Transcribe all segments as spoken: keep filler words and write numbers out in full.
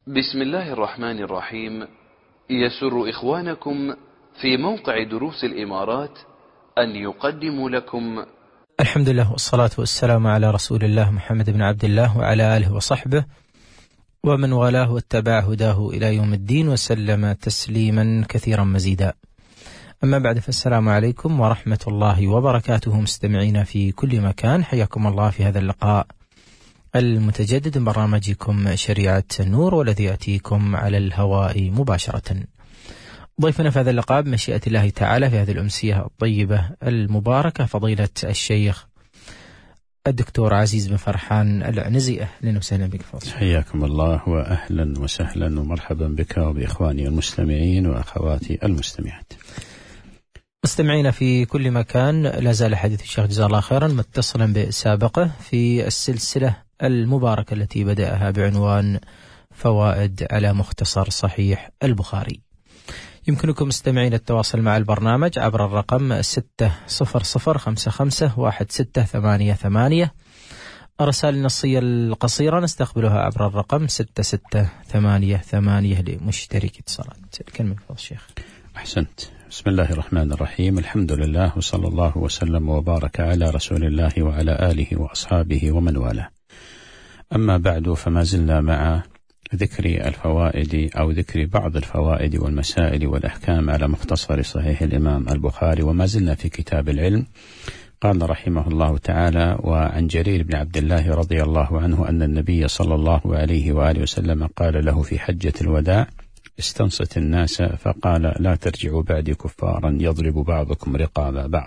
بسم الله الرحمن الرحيم. يسر إخوانكم في موقع دروس الإمارات أن يقدموا لكم الحمد لله والصلاة والسلام على رسول الله محمد بن عبد الله وعلى آله وصحبه ومن والاه واتبع هداه إلى يوم الدين وسلم تسليما كثيرا مزيدا. أما بعد، فالسلام عليكم ورحمة الله وبركاته. مستمعين في كل مكان، حياكم الله في هذا اللقاء المتجدد من برنامجكم شريعة النور، والذي يأتيكم على الهواء مباشرة. ضيفنا في هذا اللقاء بمشيئة الله تعالى في هذه الأمسية الطيبة المباركة فضيلة الشيخ الدكتور عزيز بن فرحان العنزي. أهلا وسهلا بك فضل. حياكم الله وأهلا وسهلا ومرحبا بك وبإخواني المستمعين وأخواتي المستمعات. مستمعين في كل مكان، لا زال حديث الشيخ جزاه الله خيرا متصلا بسابقه في السلسلة المباركة التي بدأها بعنوان فوائد على مختصر صحيح البخاري. يمكنكم مستمعين التواصل مع البرنامج عبر الرقم ستة صفر صفر خمسة خمسة واحد ستة ثمانية ثمانية. الرسائل النصية القصيرة نستقبلها عبر الرقم ستة ستة ثمانية ثمانية لمشترك اتصالات. الكلمة لفضل الشيخ. أحسنت. بسم الله الرحمن الرحيم. الحمد لله وصلى الله وسلم وبارك على رسول الله وعلى آله وأصحابه ومن والاه. أما بعد، فما زلنا مع ذكر الفوائد أو ذكر بعض الفوائد والمسائل والأحكام على مختصر صحيح الإمام البخاري، وما زلنا في كتاب العلم. قال رحمه الله تعالى: وعن جرير بن عبد الله رضي الله عنه أن النبي صلى الله عليه وآله وسلم قال له في حجة الوداع: استنصت الناس فقال: لا ترجعوا بعدي كفارا يضرب بعضكم رقاب بعض.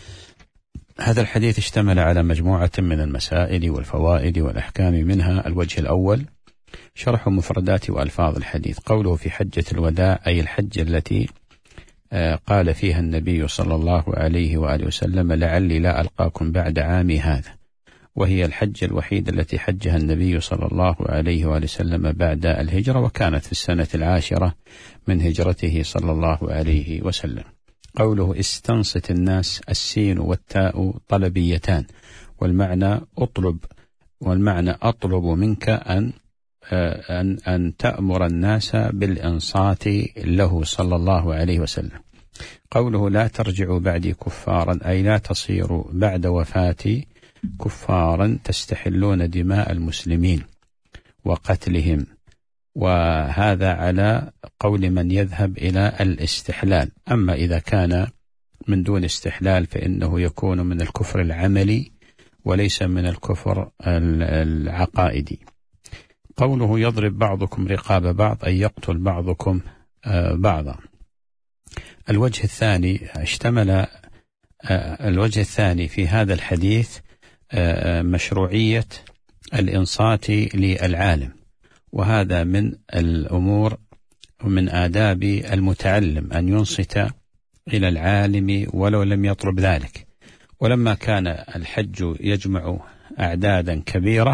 هذا الحديث اشتمل على مجموعة من المسائل والفوائد والأحكام، منها الوجه الأول شرح مفردات وألفاظ الحديث. قوله في حجة الوداع أي الحجة التي قال فيها النبي صلى الله عليه وآله وسلم: لعلي لا ألقاكم بعد عامي هذا، وهي الحجة الوحيدة التي حجها النبي صلى الله عليه وآله وسلم بعد الهجرة، وكانت في السنة العاشرة من هجرته صلى الله عليه وسلم. قوله استنصت الناس، السين والتاء طلبيتان، والمعنى أطلب والمعنى أطلب منك أن أن أن تأمر الناس بالإنصات له صلى الله عليه وسلم. قوله لا ترجعوا بعدي كفارا أي لا تصيروا بعد وفاتي كفارا تستحلون دماء المسلمين وقتلهم، وهذا على قول من يذهب إلى الاستحلال. أما إذا كان من دون استحلال فإنه يكون من الكفر العملي وليس من الكفر العقائدي. قوله يضرب بعضكم رقاب بعض أي يقتل بعضكم بعضا. الوجه الثاني اشتمل الوجه الثاني في هذا الحديث مشروعية الإنصات للعالم، وهذا من الأمور ومن آداب المتعلم أن ينصت إلى العالم ولو لم يطلب ذلك. ولما كان الحج يجمع أعدادا كبيرة،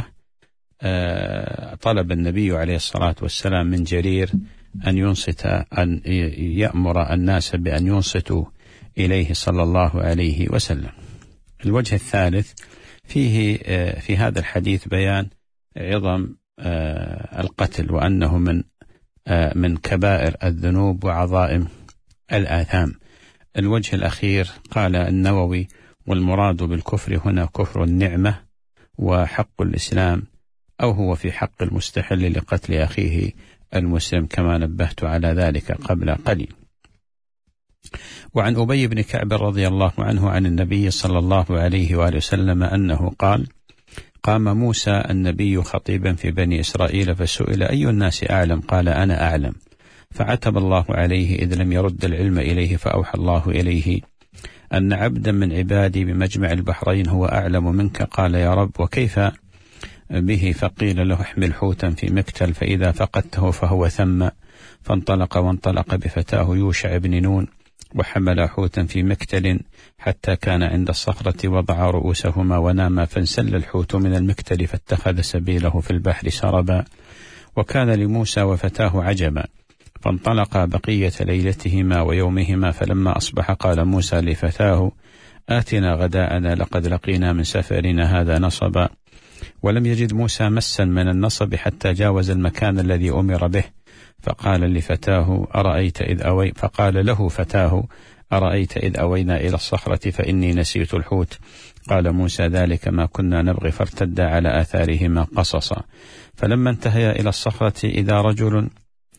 طلب النبي عليه الصلاة والسلام من جرير أن ينصت، أن يأمر الناس بأن ينصتوا إليه صلى الله عليه وسلم. الوجه الثالث فيه في هذا الحديث بيان عظم القتل، وأنه من من كبائر الذنوب وعظائم الآثام. الوجه الأخير قال النووي: والمراد بالكفر هنا كفر النعمة وحق الإسلام، أو هو في حق المستحل لقتل أخيه المسلم، كما نبهت على ذلك قبل قليل. وعن أبي بن كعب رضي الله عنه عن النبي صلى الله عليه وآله وسلم أنه قال: قام موسى النبي خطيبا في بني إسرائيل فسئل: أي الناس أعلم؟ قال: أنا أعلم. فعتب الله عليه إذ لم يرد العلم إليه، فأوحى الله إليه أن عبدا من عبادي بمجمع البحرين هو أعلم منك. قال: يا رب، وكيف به؟ فقيل له: احمل حوتا في مكتل فإذا فقدته فهو ثم. فانطلق وانطلق بفتاه يوشع بن نون وحمل حوتا في مكتل حتى كان عند الصخرة، وضع رؤوسهما وناما، فانسل الحوت من المكتل فاتخذ سبيله في البحر سربا. وكان لموسى وفتاه عجبا، فانطلقا بقية ليلتهما ويومهما، فلما أصبح قال موسى لفتاه: آتنا غداءنا لقد لقينا من سفرنا هذا نصبا. ولم يجد موسى مسا من النصب حتى جاوز المكان الذي أمر به، فقال لفتاه أرأيت إذ أوي فقال له فتاه أرأيت إذ أوينا إلى الصخرة فإني نسيت الحوت. قال موسى ذلك ما كنا نبغي، فارتدا على آثارهما قصصا. فلما انتهيا إلى الصخرة إذا رجل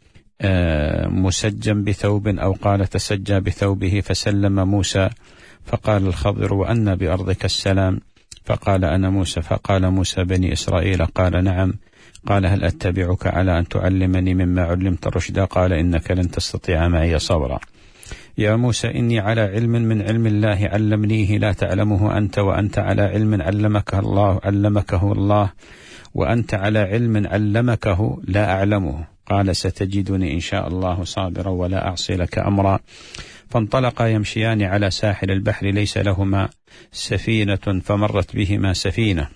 مسجم بثوب أو قال تسجى بثوبه، فسلم موسى، فقال الخضر وأن بأرضك السلام؟ فقال أنا موسى. فقال موسى بني إسرائيل؟ قال نعم. قال هل أتبعك على أن تعلمني مما علمت رشدا؟ قال إنك لن تستطيع معي صبرا. يا موسى إني على علم من علم الله علمنيه لا تعلمه أنت، وأنت على علم علمكه الله علمكه الله وأنت على علم علمكه لا أعلمه. قال ستجدني إن شاء الله صابرا ولا أعصي لك أمرا. فانطلقا يمشيان على ساحل البحر ليس لهما سفينة، فمرت بهما سفينة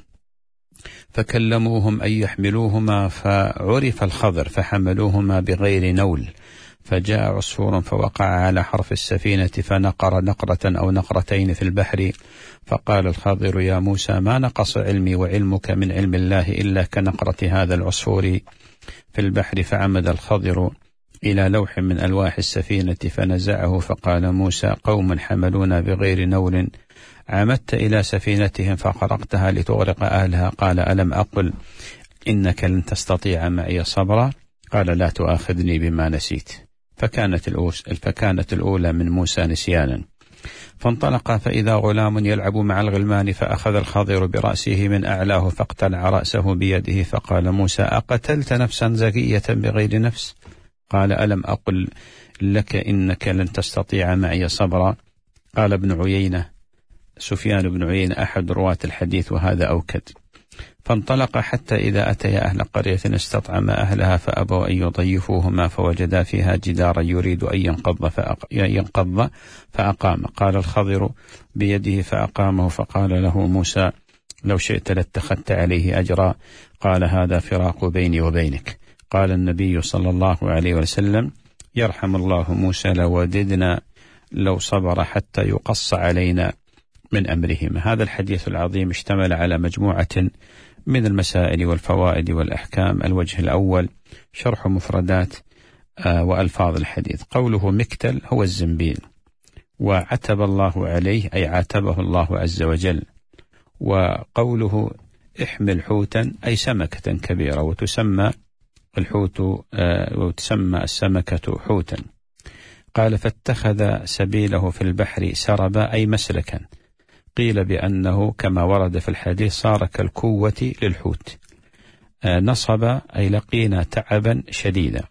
فكلموهم أن يحملوهما، فعرف الخضر فحملوهما بغير نول. فجاء عصفور فوقع على حرف السفينة فنقر نقرة أو نقرتين في البحر. فقال الخضر يا موسى ما نقص علمي وعلمك من علم الله إلا كنقرة هذا العصفور في البحر. فعمد الخضر إلى لوح من ألواح السفينة فنزعه، فقال موسى قوم حملونا بغير نول عمدت إلى سفينتهم فخرقتها لتغرق أهلها. قال ألم أقل إنك لن تستطيع معي صبرا؟ قال لا تؤاخذني بما نسيت. فكانت, فكانت الأولى من موسى نسيانا. فانطلق فإذا غلام يلعب مع الغلمان، فأخذ الخضر برأسه من أعلاه فاقتلع رأسه بيده. فقال موسى أقتلت نفسا زكية بغير نفس؟ قال ألم أقل لك إنك لن تستطيع معي صبرا؟ قال ابن عيينة سفيان بن عيينة أحد رواة الحديث وهذا أوكد. فانطلق حتى إذا أتيا أهل قرية استطعم أهلها فأبوا أن يضيفوهما، فوجدا فيها جدارا يريد أن ينقض, فأق... ينقض فأقام. قال الخضر بيده فأقامه. فقال له موسى لو شئت لاتخذت عليه أجرا. قال هذا فراق بيني وبينك. قال النبي صلى الله عليه وسلم يرحم الله موسى لوددنا لو صبر حتى يقص علينا من أمرهما. هذا الحديث العظيم اشتمل على مجموعة من المسائل والفوائد والأحكام. الوجه الأول شرح مفردات وألفاظ الحديث. قوله مكتل هو الزنبيل، وعتب الله عليه أي عاتبه الله عز وجل. وقوله احمل حوتا أي سمكة كبيرة، وتسمى الحوت وتسمى السمكة حوتا. قال فاتخذ سبيله في البحر سربا أي مسلكا. قيل بأنه كما ورد في الحديث صار كالكوة للحوت. نصب أي لقينا تعبا شديدا.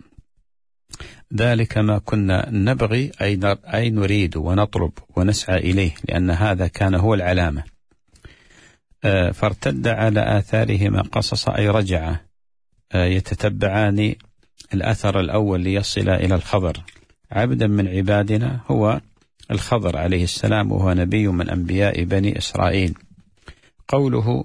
ذلك ما كنا نبغي أي نريد ونطلب ونسعى إليه، لأن هذا كان هو العلامة. فارتد على آثارهما قصصا أي رجع يتتبعان الأثر الأول ليصل إلى الخضر. عبدا من عبادنا هو الخضر عليه السلام، وهو نبي من أنبياء بني إسرائيل. قوله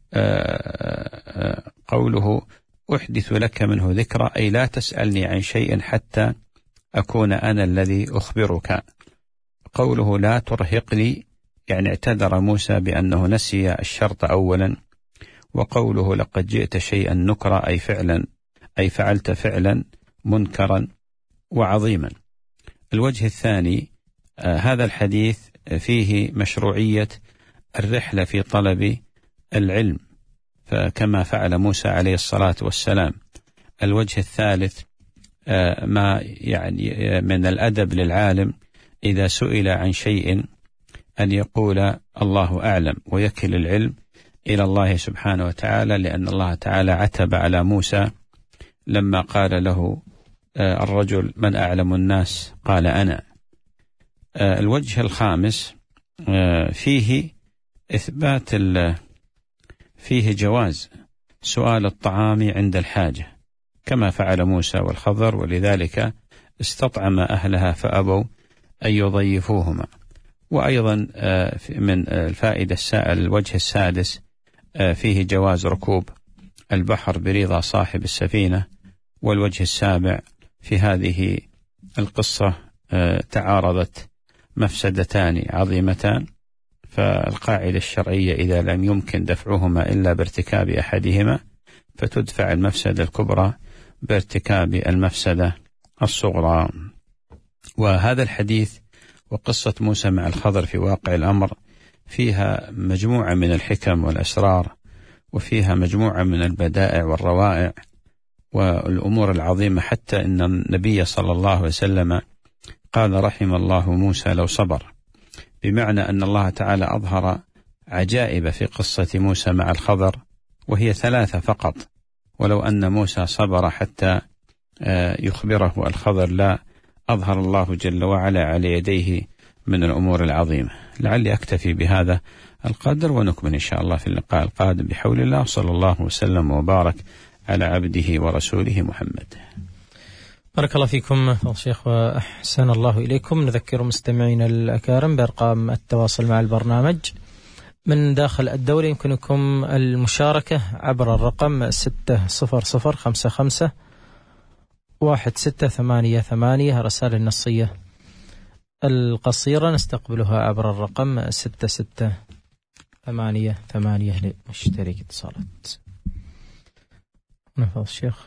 آه قوله أحدث لك منه ذكرى أي لا تسألني عن شيء حتى أكون أنا الذي أخبرك. قوله لا ترهقني يعني اعتذر موسى بأنه نسي الشرط أولا. وقوله لقد جئت شيئا نكرا أي فعلا أي فعلت فعلا منكرا وعظيما. الوجه الثاني آه هذا الحديث فيه مشروعية الرحلة في طلب العلم فكما فعل موسى عليه الصلاة والسلام. الوجه الثالث آه ما يعني من الأدب للعالم إذا سئل عن شيء أن يقول الله أعلم ويكل العلم إلى الله سبحانه وتعالى، لأن الله تعالى عتب على موسى لما قال له آه الرجل من أعلم الناس؟ قال أنا. آه الوجه الخامس آه فيه إثبات فيه جواز سؤال الطعام عند الحاجة كما فعل موسى والخضر، ولذلك استطعم أهلها فأبوا أن يضيفوهما. وأيضا من الفائدة السائل الوجه السادس فيه جواز ركوب البحر برضا صاحب السفينة. والوجه السابع في هذه القصة تعارضت مفسدتان عظيمتان فالقاعدة الشرعية إذا لم يمكن دفعهما إلا بارتكاب أحدهما فتدفع المفسدة الكبرى بارتكاب المفسدة الصغرى. وهذا الحديث وقصة موسى مع الخضر في واقع الأمر فيها مجموعة من الحكم والأسرار، وفيها مجموعة من البدائع والروائع والأمور العظيمة، حتى إن النبي صلى الله عليه وسلم قال رحم الله موسى لو صبر، بمعنى أن الله تعالى أظهر عجائب في قصة موسى مع الخضر وهي ثلاثة فقط، ولو أن موسى صبر حتى يخبره الخضر لا أظهر الله جل وعلا على يديه من الأمور العظيمة. لعلي أكتفي بهذا القدر ونكمل إن شاء الله في اللقاء القادم بحول الله، صلى الله وسلم وبارك على عبده ورسوله محمد. بارك الله فيكم الشيخ وأحسن الله إليكم. نذكر مستمعين الأكارم بأرقام التواصل مع البرنامج من داخل الدولة. يمكنكم المشاركة عبر الرقم ستة صفر صفر خمسة خمسة واحد ستة ثمانية ثمانية. رسالة النصية القصيرة نستقبلها عبر الرقم ستة ستة ثمانية ثمانية لمشترك اتصالات. نفضل الشيخ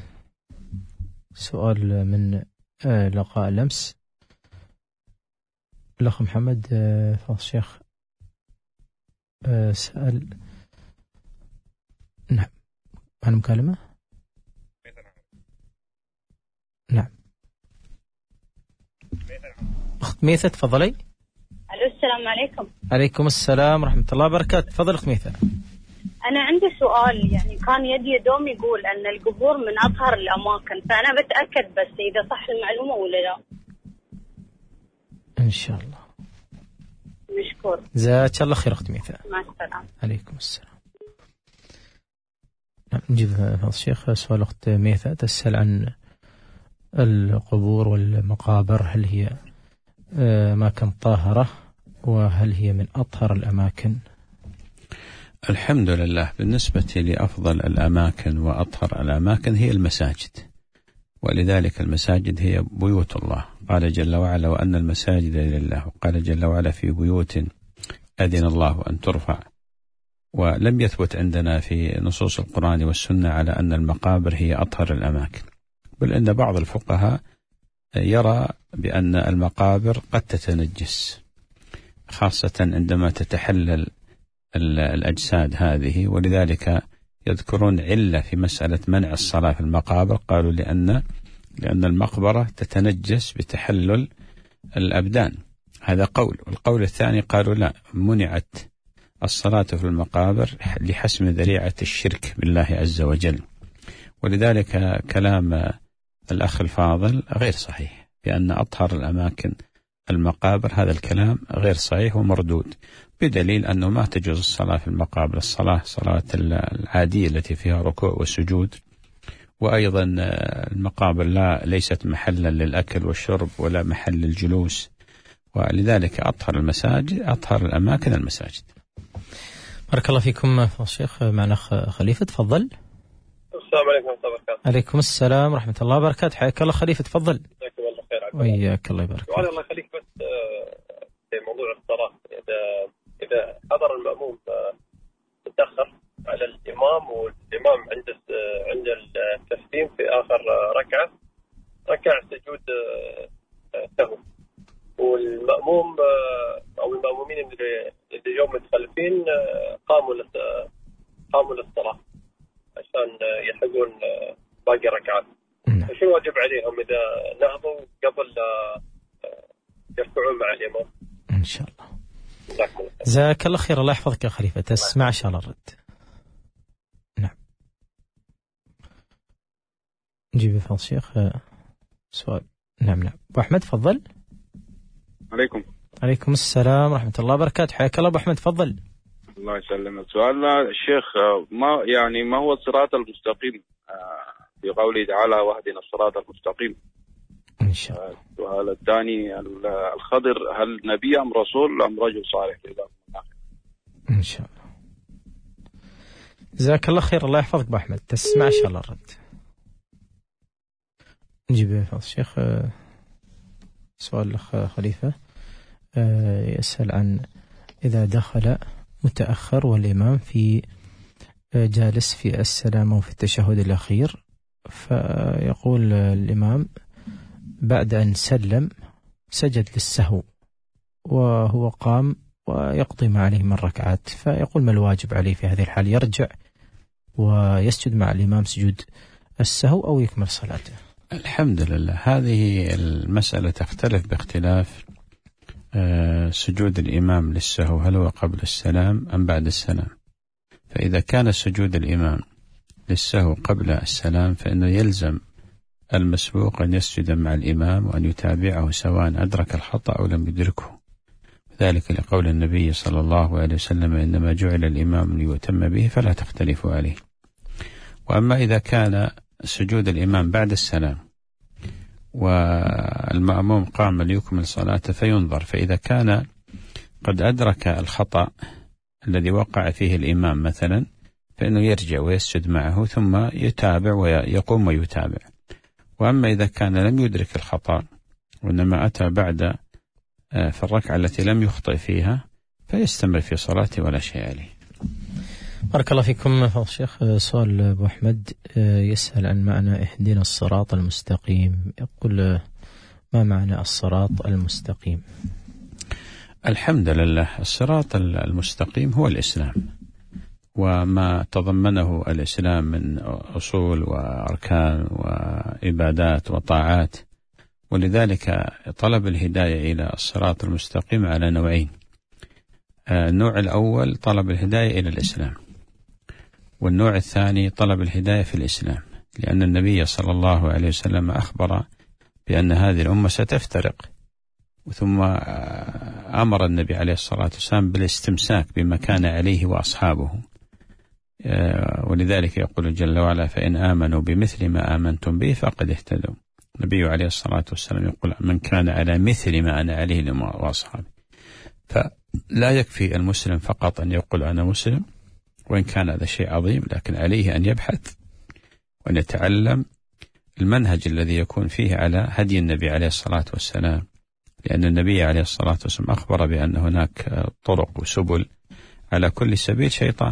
سؤال من لقاء الأمس، الأخ محمد فضل الشيخ سأل. نعم عن مكالمة. نعم أخت ميثة تفضلي. ألو السلام عليكم. عليكم السلام ورحمة الله وبركاته. تفضل أخت ميثة. أنا عندي سؤال، يعني كان يدي دوم يقول أن القبور من أطهر الأماكن، فأنا بتأكد بس إذا صح المعلومة ولا لا. إن شاء الله. مشكور. جزاك الله خير أخت ميثة. مع السلامة. عليكم السلام. نجيب هذا الشيخ سؤال أخت ميثة تسأل عن القبور والمقابر، هل هي أماكن طاهرة وهل هي من أطهر الأماكن؟ الحمد لله، بالنسبة لأفضل الأماكن وأطهر الأماكن هي المساجد، ولذلك المساجد هي بيوت الله. قال جل وعلا وأن المساجد لله، وقال جل وعلا في بيوت أذن الله أن ترفع. ولم يثبت عندنا في نصوص القرآن والسنة على أن المقابر هي أطهر الأماكن، بل أن بعض الفقهاء يرى بأن المقابر قد تتنجس، خاصة عندما تتحلل الأجساد هذه، ولذلك يذكرون علة في مسألة منع الصلاة في المقابر. قالوا لأن لأن المقبرة تتنجس بتحلل الأبدان، هذا قول. والقول الثاني قالوا لا، منعت الصلاة في المقابر لحسم ذريعة الشرك بالله عز وجل. ولذلك كلام الأخ الفاضل غير صحيح، بأن أطهر الأماكن المقابر، هذا الكلام غير صحيح ومردود، بدليل أنه ما تجوز الصلاة في المقابر. الصلاة صلاة العادية التي فيها ركوع وسجود، وأيضا المقابر لا ليست محلا للأكل والشرب ولا محل للجلوس، ولذلك أطهر المساجد أطهر الأماكن المساجد. بارك الله فيكم فضل الشيخ. معنا خليفة تفضل. السلام عليكم ورحمة الله وبركاته. عليكم السلام ورحمة الله وبركاته. حياك الله خليفة تفضل. جزاكم الله خير. وياك الله يبارك فيك. الله يخليك. بس في موضوع الصلاة، إذا إذا حضر المأموم متأخر على الإمام والإمام عند عند التسليم في آخر ركعة ركع سجود سهو، والمأموم أو المأمومين اللي اللي يوم متخلفين قاموا قاموا للصلاة عشان يلحقون باقي ركعات. شو واجب عليهم إذا نهضوا قبل يركعون مع الإمام؟ إن شاء الله. جزاك الله خير. الله يحفظك يا خليفة. تسمع إن شاء الله الرد. نعم. نجيب فضل الشيخ سؤال. نعم نعم. أبو أحمد تفضل. عليكم. عليكم السلام ورحمة الله وبركاته. حياك الله أبو أحمد تفضل. الله يسلمك. سؤالنا الشيخ، ما يعني ما هو الصراط المستقيم في قوله تعالى واهدنا الصراط المستقيم؟ إن شاء الله. السؤال الثاني، الخضر هل نبي أم رسول أم رجل صالح؟ إن شاء الله. جزاك الله خير. الله يحفظك أبو أحمد. تسمع إن شاء الله الرد. نجيب فضل الشيخ سؤال الأخ خليفة يسأل عن إذا دخل متأخر والإمام في جالس في السلام وفي التشهد الأخير، فيقول الإمام بعد أن سلم سجد للسهو وهو قام ويقضي ما عليه من ركعات، فيقول ما الواجب عليه في هذه الحال؟ يرجع ويسجد مع الإمام سجود السهو أو يكمل صلاته؟ الحمد لله، هذه المسألة تختلف باختلاف سجود الإمام للسهو، هل هو قبل السلام أم بعد السلام؟ فإذا كان سجود الإمام للسهو قبل السلام فإنه يلزم المسبوق أن يسجد مع الإمام وأن يتابعه سواء أدرك الخطأ أو لم يدركه، ذلك لقول النبي صلى الله عليه وسلم إنما جعل الإمام ليؤتم به فلا تختلفوا عليه. وأما إذا كان سجود الإمام بعد السلام والمأموم قام ليكمل صلاته فينظر، فإذا كان قد أدرك الخطأ الذي وقع فيه الإمام مثلا فإنه يرجع ويسجد معه ثم يتابع ويقوم ويتابع. وأما إذا كان لم يدرك الخطأ وإنما أتى بعد في الركعة التي لم يخطئ فيها فيستمر في صلاته ولا شيء عليه. بارك الله فيكم فضل الشيخ. سؤال أبو أحمد يسأل عن معنى اهدنا الصراط المستقيم، يقول ما معنى الصراط المستقيم؟ الحمد لله، الصراط المستقيم هو الإسلام وما تضمنه الإسلام من أصول وأركان وعبادات وطاعات، ولذلك طلب الهداية إلى الصراط المستقيم على نوعين. النوع الأول طلب الهداية إلى الإسلام، والنوع الثاني طلب الهداية في الإسلام، لأن النبي صلى الله عليه وسلم أخبر بأن هذه الأمة ستفترق، ثم أمر النبي عليه الصلاة والسلام بالاستمساك بما كان عليه وأصحابه، ولذلك يقول جل وعلا فإن آمنوا بمثل ما آمنتم به فقد اهتدوا. النبي عليه الصلاة والسلام يقول من كان على مثل ما أنا عليه وأصحابي. فلا يكفي المسلم فقط أن يقول أنا مسلم، وإن كان هذا شيء عظيم، لكن عليه أن يبحث وأن يتعلم المنهج الذي يكون فيه على هدي النبي عليه الصلاة والسلام، لأن النبي عليه الصلاة والسلام أخبر بأن هناك طرق وسبل، على كل سبيل شيطان،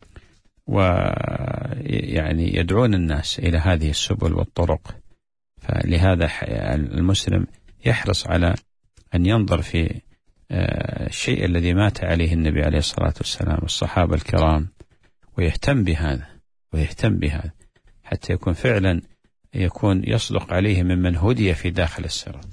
ويعني يدعون الناس إلى هذه السبل والطرق. فلهذا المسلم يحرص على أن ينظر في الشيء الذي مات عليه النبي عليه الصلاة والسلام والصحابة الكرام، ويهتم بهذا ويهتم بهذا حتى يكون فعلا يكون يصدق عليه ممن هدي في داخل الصراط.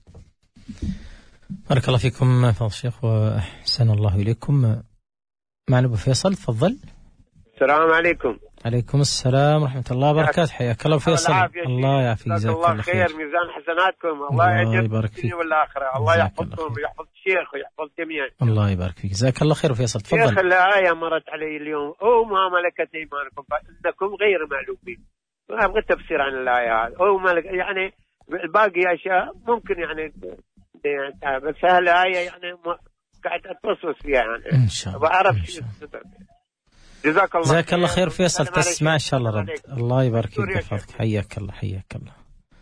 بارك الله فيكم فضل الشيخ وأحسن الله إليكم. معنا أبو فيصل، تفضل. السلام عليكم. عليكم السلام ورحمة الله وبركاته. حياك الله فيصل. الله يعافيك، جزاك الله خير. ميزان حسناتكم، الله يجزيك فيك والآخرة، الله يحفظكم ويحفظ الشيخ ويحفظ جميعا. الله يبارك فيك، جزاك الله خير فيصل، تفضل. شيخ الآية مرت علي اليوم أو ما ملكت أيمانكم فإنكم غير معلومين، أبغى تفسير عن الآية هذه أو ملك، يعني الباقي أشياء ممكن يعني بس هالآية يعني قاعد أتوسوس فيها يعني. إن شاء الله. وأعرف شيء السبب. جزاك الله جزاك الله خير فيصل، تسمع إن شاء الله رد. الله يبارك فيك ويحفظك، حياك الله حياك الله.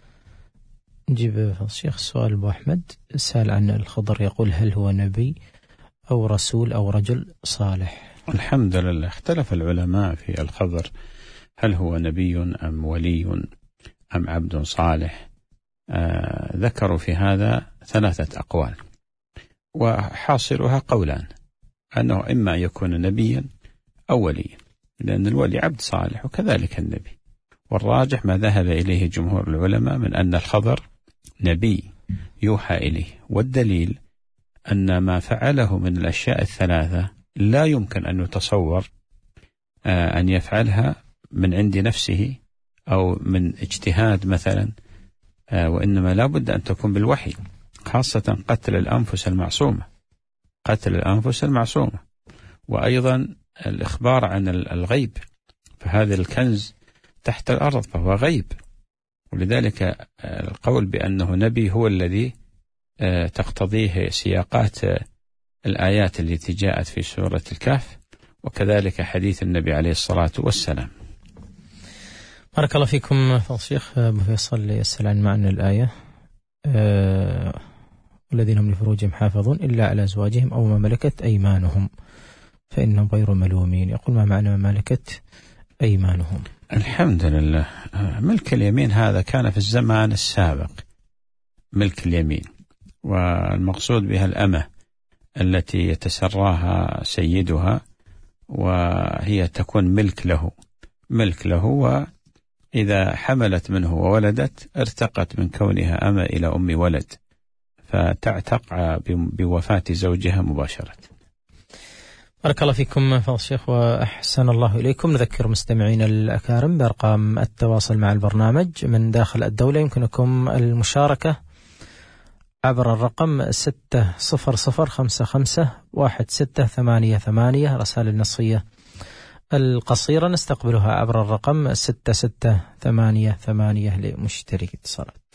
نجيب الشيخ سؤال أبو أحمد سأل عن الخضر، يقول هل هو نبي أو رسول أو رجل صالح؟ الحمد لله، اختلف العلماء في الخضر، هل هو نبي أم ولي أم عبد صالح؟ آه ذكروا في هذا ثلاثة أقوال، وحاصلها قولان، أنه إما يكون نبيا أو وليا، لأن الولي عبد صالح وكذلك النبي، والراجح ما ذهب إليه جمهور العلماء من أن الخضر نبي يوحى إليه، والدليل أن ما فعله من الأشياء الثلاثة لا يمكن أن يتصور آه أن يفعلها من عند نفسه أو من اجتهاد مثلا، آه وإنما لا بد أن تكون بالوحي، خاصة قتل الأنفس المعصومة قتل الأنفس المعصومة وأيضا الإخبار عن الغيب، فهذا الكنز تحت الأرض فهو غيب، ولذلك القول بأنه نبي هو الذي تقتضيه سياقات الآيات التي جاءت في سورة الكهف، وكذلك حديث النبي عليه الصلاة والسلام. بارك الله فيكم فضل الشيخ. أبو فيصل يسأل عن معنى الآية، أه والذين هم لفروجهم حافظون إلا على أزواجهم أو ما ملكت أيمانهم فإنهم غير ملومين. يقول ما معنى ما ملكت أيمانهم؟ الحمد لله. ملك اليمين هذا كان في الزمان السابق ملك اليمين، والمقصود بها الأمة التي يتسراها سيدها وهي تكون ملك له ملك له وإذا حملت منه وولدت ارتقت من كونها أمة إلى أم ولد، فتعتق بوفاة زوجها مباشرة. بارك الله فيكم فضل الشيخ وأحسن الله إليكم. نذكر مستمعين الأكارم بأرقام التواصل مع البرنامج من داخل الدولة. يمكنكم المشاركة عبر الرقم ستة صفر صفر خمسة خمسة واحد ستة ثمانية ثمانية. رسائل النصية القصيرة نستقبلها عبر الرقم ستة ستة ثمانية ثمانية لمشترك اتصالات.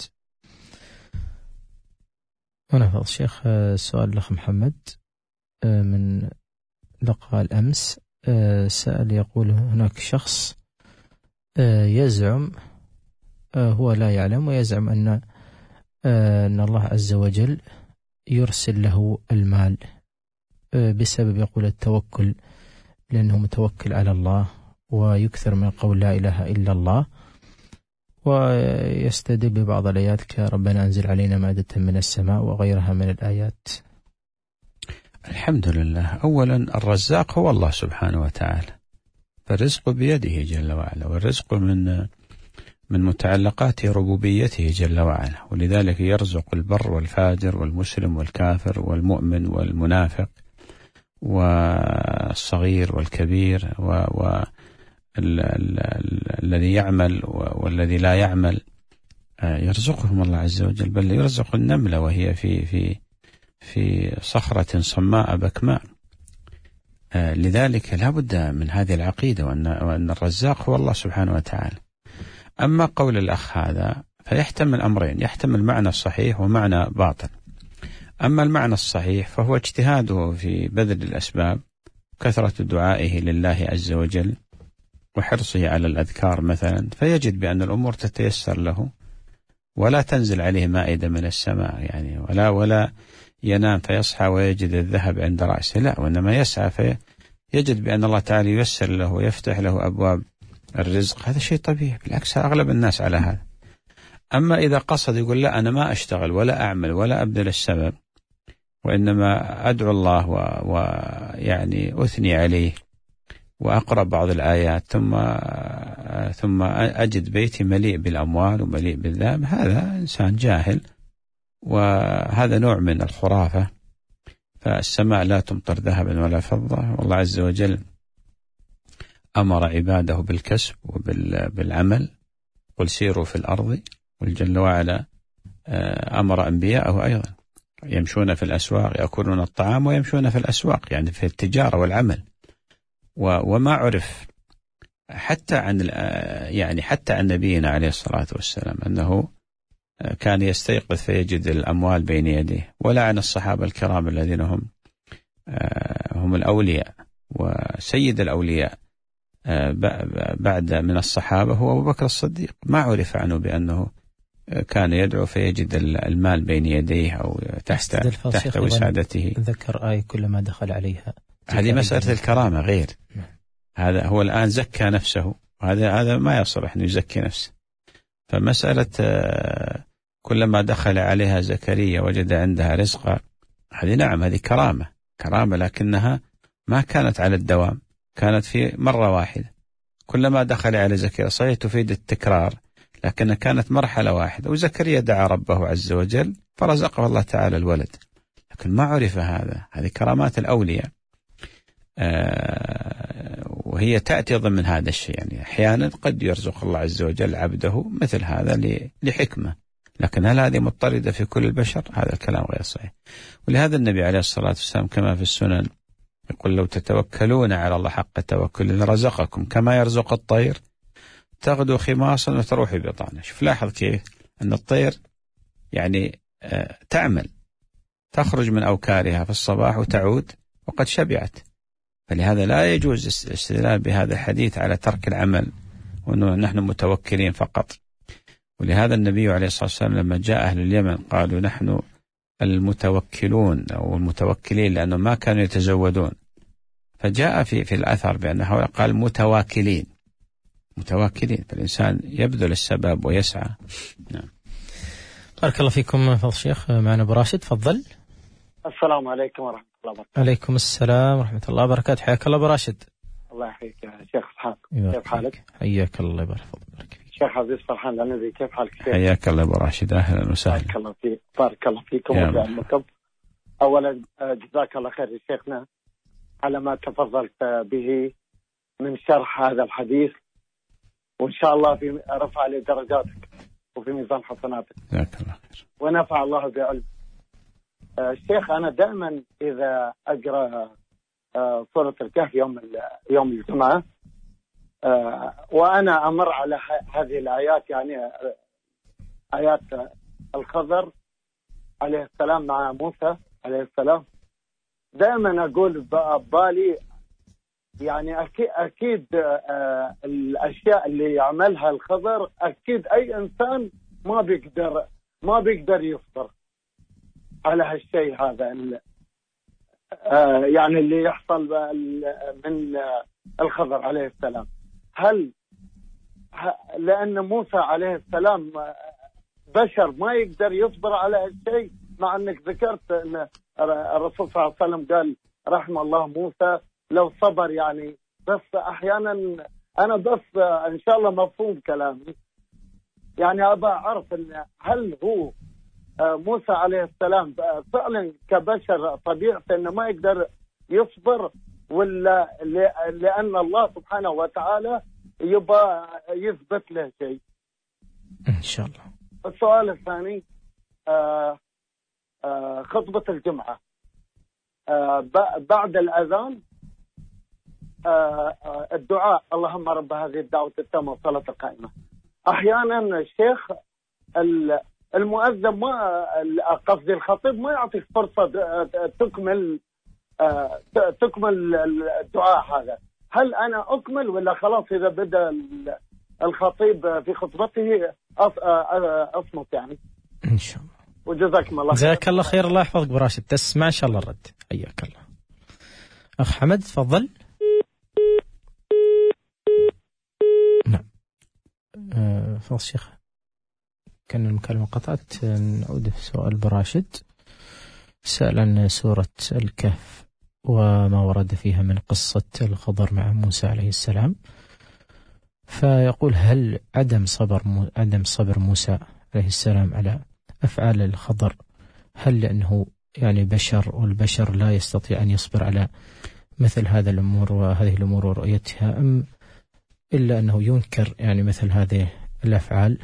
هنا فضل الشيخ سؤال الأخ محمد من لقاء الأمس، سأل يقول هناك شخص يزعم هو لا يعلم ويزعم أن أن الله عز وجل يرسل له المال بسبب يقول التوكل، لأنه متوكل على الله ويكثر من قول لا إله إلا الله، ويستدل ببعض الآيات كربنا أنزل علينا مائدة من السماء وغيرها من الآيات. الحمد لله. أولا الرزاق هو الله سبحانه وتعالى، فالرزق بيده جل وعلا، والرزق من من متعلقات ربوبيته جل وعلا، ولذلك يرزق البر والفاجر والمسلم والكافر والمؤمن والمنافق والصغير والكبير والذي يعمل والذي لا يعمل، يرزقهم الله عز وجل، بل يرزق النملة وهي في في في صخرة صماء بكماء. لذلك لا بد من هذه العقيدة وأن, وأن الرزاق هو الله سبحانه وتعالى. أما قول الأخ هذا فيحتمل أمرين، يحتمل معنى صحيح ومعنى باطل. أما المعنى الصحيح فهو اجتهاده في بذل الأسباب، كثرة دعائه لله عز وجل وحرصه على الأذكار مثلا، فيجد بأن الأمور تتيسر له ولا تنزل عليه مائدة من السماء، يعني ولا ولا ينام فيصحى ويجد الذهب عند رأسه، لا، وإنما يسعى فيجد بأن الله تعالى ييسر له ويفتح له أبواب الرزق. هذا شيء طبيعي، بالعكس أغلب الناس على هذا. أما إذا قصد يقول لا أنا ما أشتغل ولا أعمل ولا أبذل السبب، وإنما أدعو الله ويعني أثني عليه وأقرأ بعض الآيات ثم ثم أجد بيتي مليء بالأموال ومليء بالذهب، هذا إنسان جاهل، وهذا نوع من الخرافة. فالسماء لا تمطر ذهبا ولا فضة، والله عز وجل أمر عباده بالكسب وبالعمل، قل سيروا في الأرض، والجل وعلا أمر أنبياءه أيضا يمشون في الأسواق يأكلون الطعام ويمشون في الأسواق، يعني في التجارة والعمل. وما عرف حتى عن يعني حتى عن نبينا عليه الصلاة والسلام أنه كان يستيقظ فيجد الأموال بين يديه، ولا عن الصحابة الكرام الذين هم هم الأولياء وسيد الأولياء بعد من الصحابة هو أبو بكر الصديق، ما عرف عنه بأنه كان يدعو فيجد المال بين يديه أو تحت تحت وسادته. ذكر آية كلما دخل عليها. هذه مسألة الكرامة غير. هذا هو الآن زكى نفسه، وهذا هذا ما يصلح أن يزكي نفسه. فمسألة كلما دخل عليها زكريا وجد عندها رزقا، هذه نعم هذه كرامة كرامة، لكنها ما كانت على الدوام، كانت في مرة واحدة. كلما دخل على زكريا صحيح تفيد التكرار، لكنها كانت مرحلة واحدة، وزكريا دعا ربه عز وجل فرزقه الله تعالى الولد، لكن ما عرف هذا. هذه كرامات الأولياء، آه وهي تأتي ضمن هذا الشيء. يعني أحيانا قد يرزق الله عز وجل عبده مثل هذا لحكمة، لكن هل هذه مضطردة في كل البشر؟ هذا الكلام غير صحيح. ولهذا النبي عليه الصلاة والسلام كما في السنن يقول لو تتوكلون على الله حق التوكل لرزقكم كما يرزق الطير تغدو خماصا وتروح بطانا. شوف لاحظ كيف أن الطير يعني آه تعمل، تخرج من أوكارها في الصباح وتعود وقد شبعت. فلهذا لا يجوز الاستدلال بهذا الحديث على ترك العمل وأنه نحن متوكلين فقط. ولهذا النبي عليه الصلاة والسلام لما جاء أهل اليمن قالوا نحن المتوكلون أو المتوكلين، لأنه ما كانوا يتزودون، فجاء في في الأثر بأنه قال متواكلين متواكلين، فالإنسان يبذل السبب ويسعى. نعم. بارك الله فيكم فضل الشيخ. معنا أبو راشد، تفضل. السلام عليكم ورحمة الله وبركاته. عليكم السلام ورحمة الله وبركاته. حياك الله أبو راشد. الله يحييك يا شيخ فرحان، كيف حالك؟ حياك الله يبارك فيك. شيخ عزيز فرحان النبي، كيف حالك شيخ؟ حياك الله أبو راشد، أهلا وسهلا. بارك الله فيك، بارك الله فيكم وبعلمكم. أولا جزاك الله خير يا شيخنا على ما تفضلت به من شرح هذا الحديث، وإن شاء الله في رفع لدرجاتك وفي ميزان حسناتك. جزاك الله خير. ونفع الله بعلم. الشيخ أنا دائما إذا أقرأ سورة الكهف يوم يوم الجمعة وأنا أمر على هذه الآيات، يعني آيات الخضر عليه السلام مع موسى عليه السلام، دائما أقول ببالي يعني أكيد, أكيد الأشياء اللي يعملها الخضر أكيد أي إنسان ما بيقدر ما بيقدر يصبر على هالشيء هذا يعني اللي يحصل من الخضر عليه السلام. هل لأن موسى عليه السلام بشر ما يقدر يصبر على هالشيء، مع أنك ذكرت أن الرسول صلى الله عليه وسلم قال رحم الله موسى لو صبر، يعني بس أحيانا أنا بس إن شاء الله مفهوم كلامي، يعني أبى أعرف أن هل هو موسى عليه السلام فعلا كبشر طبيعته أنه ما يقدر يصبر، ولا لأن الله سبحانه وتعالى يبغى يثبت له شيء؟ إن شاء الله. السؤال الثاني، آآ آآ خطبة الجمعة بعد الأذان الدعاء اللهم رب هذه الدعوة التامة والصلاة القائمة، أحيانا الشيخ المؤذن ما قصدي الخطيب ما يعطيك فرصة تكمل تكمل الدعاء هذا، هل أنا أكمل ولا خلاص إذا بدأ الخطيب في خطبته أصمت يعني؟ إن شاء الله. وجزاكم الله خير. جزاك الله خير. الله يحفظك براشد، تسمع إن شاء الله الرد. حياك الله. أخ حمد تفضل. نعم. أه فضل الشيخ كان المكالمة قطعت، نعود في سؤال براشد. سأل عن سورة الكهف وما ورد فيها من قصة الخضر مع موسى عليه السلام، فيقول هل عدم صبر مو عدم صبر موسى عليه السلام على أفعال الخضر هل لأنه يعني بشر والبشر لا يستطيع أن يصبر على مثل هذا الأمور وهذه الأمور ورؤيتها، أم إلا أنه ينكر يعني مثل هذه الأفعال،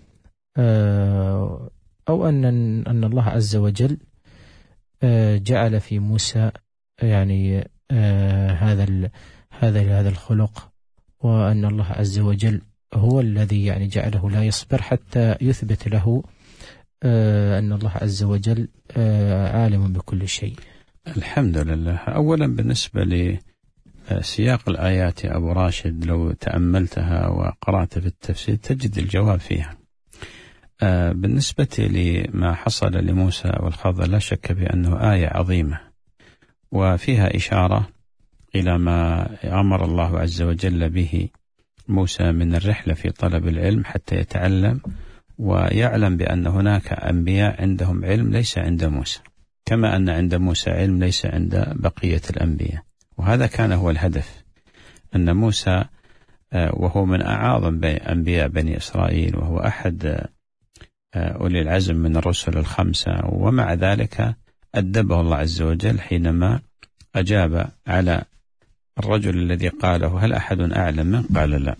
أو أن أن الله عز وجل جعل في موسى يعني هذا هذا هذا الخلق، وأن الله عز وجل هو الذي يعني جعله لا يصبر حتى يثبت له أن الله عز وجل عالم بكل شيء. الحمد لله. أولا بالنسبة لسياق الآيات يا أبو راشد لو تأملتها وقرأت في التفسير تجد الجواب فيها. بالنسبة لما حصل لموسى والخضر لا شك بأنه آية عظيمة وفيها إشارة إلى ما أمر الله عز وجل به موسى من الرحلة في طلب العلم حتى يتعلم ويعلم بأن هناك أنبياء عندهم علم ليس عند موسى، كما أن عند موسى علم ليس عند بقية الأنبياء. وهذا كان هو الهدف، أن موسى وهو من أعاظم أنبياء بني إسرائيل وهو أحد أولي العزم من الرسل الخمسة، ومع ذلك أدبه الله عز وجل حينما أجاب على الرجل الذي قاله هل أحد أعلم منه؟ قال لا.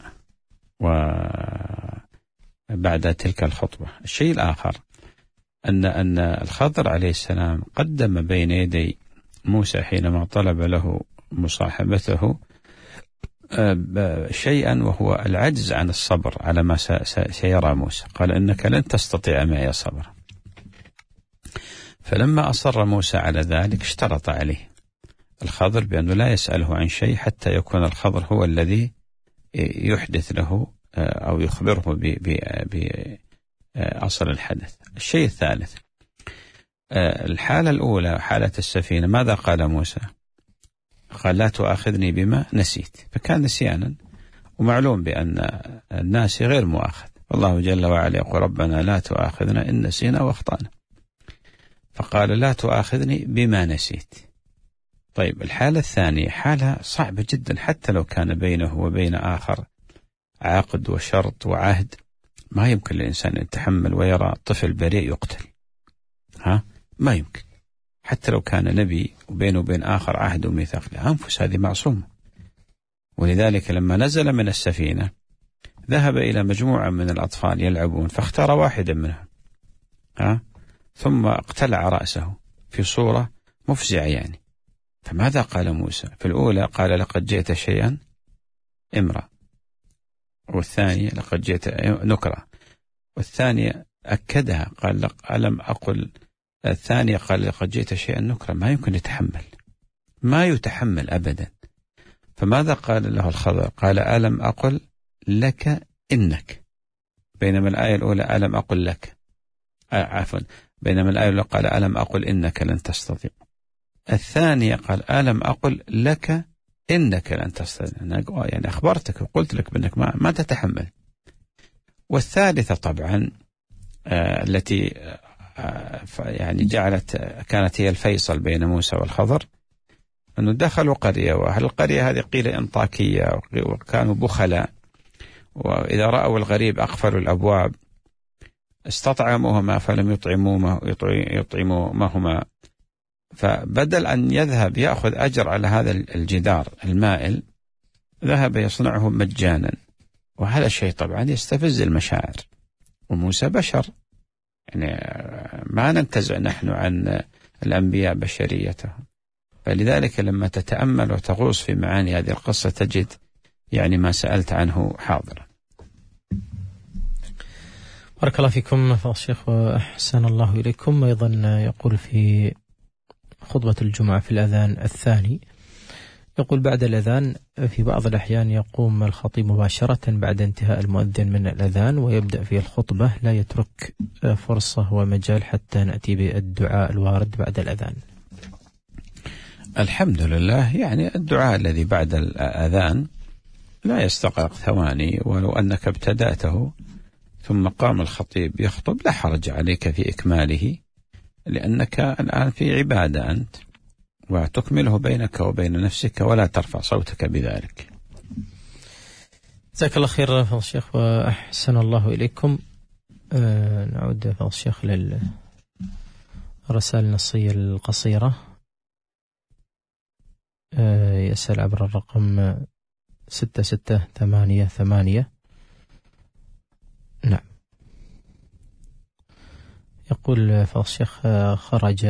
وبعد تلك الخطبة الشيء الآخر أن أن الخضر عليه السلام قدم بين يدي موسى حينما طلب له مصاحبته شيئا وهو العجز عن الصبر على ما سيرى موسى، قال إنك لن تستطيع معي صبر. فلما أصر موسى على ذلك اشترط عليه الخضر بأنه لا يسأله عن شيء حتى يكون الخضر هو الذي يحدث له أو يخبره بأصل الحدث. الشيء الثالث الحالة الأولى حالة السفينة ماذا قال موسى؟ قال لا تؤاخذني بما نسيت، فكان نسيانا، ومعلوم بأن الناس غير مؤاخذ، والله جل وعلا يقول ربنا لا تؤاخذنا إن نسينا واخطأنا، فقال لا تؤاخذني بما نسيت. طيب الحالة الثانية حالة صعبة جدا، حتى لو كان بينه وبين آخر عقد وشرط وعهد، ما يمكن للإنسان أن يتحمل ويرى طفل بريء يقتل، ها ما يمكن، حتى لو كان نبي وبينه وبين آخر عهد وميثاق، الأنفس هذه معصومة. ولذلك لما نزل من السفينة ذهب إلى مجموعة من الأطفال يلعبون، فاختار واحدا منهم، ها ثم اقتلع رأسه في صورة مفزعة يعني. فماذا قال موسى؟ في الأولى قال لقد جئت شيئا امرأ، والثانية لقد جئت نكرة، والثانية أكدها قال لق ألم أقل، الثانية قال لقد جئت شيئا نكرة، ما يمكن يتحمل، ما يتحمل أبدا. فماذا قال له الخضر؟ قال ألم أقل لك إنك، بينما الآية الأولى ألم أقل لك، عفوا بينما الآية الأولى قال ألم أقل إنك لن تستطيع، الثانية قال ألم أقل لك إنك لن تستطيع، يعني أخبرتك وقلت لك بأنك ما, ما تتحمل. والثالثة طبعا آه التي آه يعني جعلت كانت هي الفيصل بين موسى والخضر، أنه دخلوا قرية، وأهل القرية هذه قيل إنطاكية وكانوا بخلاء، وإذا رأوا الغريب أقفلوا الأبواب، استطعموهما فلم يطعموهما يطعموهما، فبدل أن يذهب يأخذ أجر على هذا الجدار المائل ذهب يصنعه مجانا، وهذا الشيء طبعا يستفز المشاعر، وموسى بشر، يعني ما ننتزع نحن عن الأنبياء بشريتهم. فلذلك لما تتأمل وتغوص في معاني هذه القصة تجد يعني ما سألت عنه حاضرا. بارك الله فيكم فضيلة الشيخ وأحسن الله إليكم. أيضا يقول في خطبة الجمعة في الأذان الثاني، يقول بعد الأذان في بعض الأحيان يقوم الخطيب مباشرة بعد انتهاء المؤذن من الأذان ويبدأ في الخطبة، لا يترك فرصة ومجال حتى نأتي بالدعاء الوارد بعد الأذان. الحمد لله، يعني الدعاء الذي بعد الأذان لا يستغرق ثواني، ولو أنك ابتدأته ثم قام الخطيب يخطب لا حرج عليك في إكماله، لأنك الآن في عبادة أنت، وتكمله بينك وبين نفسك ولا ترفع صوتك بذلك. جزاك الله خير فضل الشيخ وأحسن الله إليكم. آه نعود فضل الشيخ للرسائل النصية القصيرة. آه يسأل عبر الرقم ستة ستة ثمانية ثمانية. نعم، يقول فضل الشيخ خرج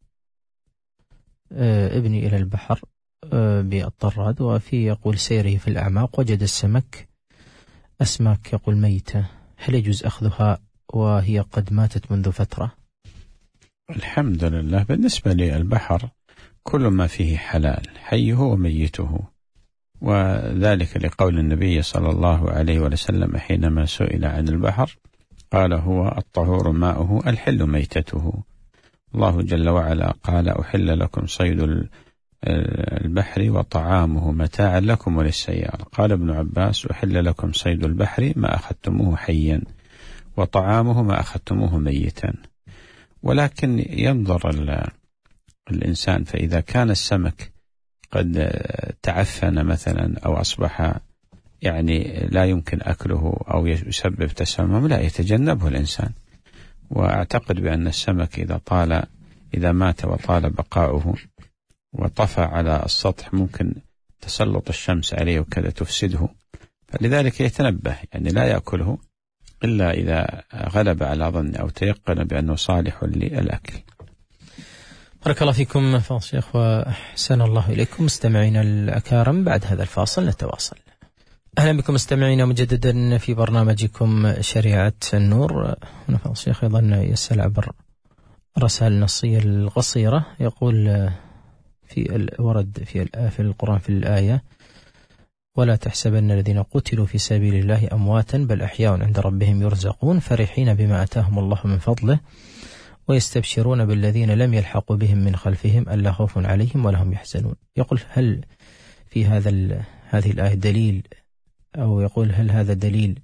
ابني إلى البحر بالطراد، وفي يقول سيره في الأعماق وجد السمك أسماك يقول ميتة، هل يجوز أخذها وهي قد ماتت منذ فترة؟ الحمد لله، بالنسبة للبحر كل ما فيه حلال حيه وميته، وذلك لقول النبي صلى الله عليه وسلم حينما سئل عن البحر قال هو الطهور ماؤه الحل ميتته. الله جل وعلا قال أحل لكم صيد البحر وطعامه متاعا لكم وللسيارة. قال ابن عباس أحل لكم صيد البحر ما أخذتموه حيا وطعامه ما أخذتموه ميتا. ولكن ينظر الإنسان، فإذا كان السمك قد تعفن مثلا أو أصبح يعني لا يمكن أكله أو يسبب تسمم لا يتجنبه الإنسان. وأعتقد بأن السمك إذا طال إذا مات وطال بقاؤه وطفى على السطح ممكن تسلط الشمس عليه وكذا تفسده، فلذلك يتنبه، يعني لا يأكله إلا إذا غلب على ظن أو تيقن بأنه صالح للأكل. بارك الله فيكم فضل الشيخ وأحسن الله إليكم. مستمعينا الأكارم، بعد هذا الفاصل نتواصل. أهلا بكم مستمعينا مجددا في برنامجكم شريعة النور. هنا فضل الشيخ أيضا يسأل عبر رسائل النصية القصيرة، يقول في الورد في في القرآن في الآية ولا تحسبن الذين قتلوا في سبيل الله أمواتا بل أحياء عند ربهم يرزقون فرحين بما أتاهم الله من فضله ويستبشرون بالذين لم يلحقوا بهم من خلفهم ألا خوف عليهم ولا هم يحزنون. يقول هل في هذا هذه الآية دليل، أو يقول هل هذا دليل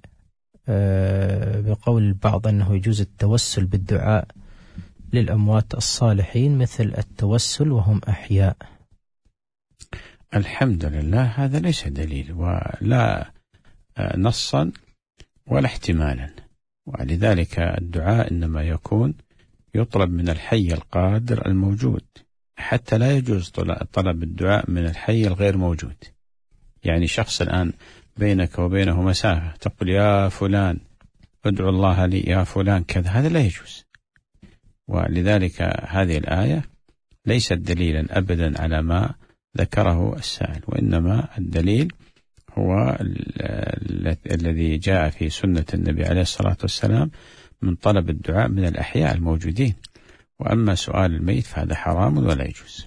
بقول البعض أنه يجوز التوسل بالدعاء للأموات الصالحين مثل التوسل وهم أحياء؟ الحمد لله هذا ليس دليل ولا نصا ولا احتمالا، ولذلك الدعاء إنما يكون يطلب من الحي القادر الموجود، حتى لا يجوز طلب الدعاء من الحي الغير موجود. يعني شخص الآن بينك وبينه مسافة تقول يا فلان ادعو الله لي يا فلان كذا، هذا لا يجوز. ولذلك هذه الآية ليست دليلا أبدا على ما ذكره السائل، وإنما الدليل هو الذي جاء في سنة النبي عليه الصلاة والسلام من طلب الدعاء من الأحياء الموجودين. وأما سؤال الميت فهذا حرام ولا يجوز.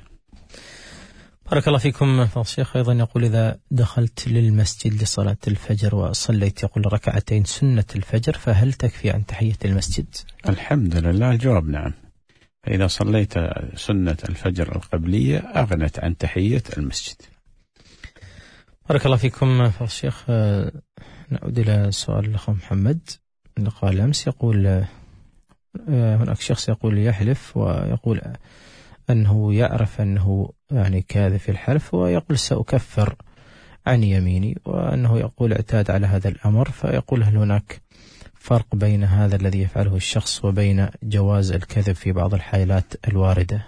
بارك الله فيكم فضيلة الشيخ. أيضا يقول إذا دخلت للمسجد لصلاة الفجر وصليت يقول ركعتين سنة الفجر فهل تكفي عن تحية المسجد؟ الحمد لله الجواب نعم. فإذا صليت سنة الفجر القبلية أغنت عن تحية المسجد. بارك الله فيكم فضيلة الشيخ. نعود إلى سؤال الأخ محمد اللي قال أمس. يقول هناك شخص يقول يحلف ويقول أنه يعرف أنه يعني كاذب في الحلف، ويقول سأكفر عن يميني، وأنه يقول اعتاد على هذا الأمر. فيقول هل هناك فرق بين هذا الذي يفعله الشخص وبين جواز الكذب في بعض الحالات الواردة؟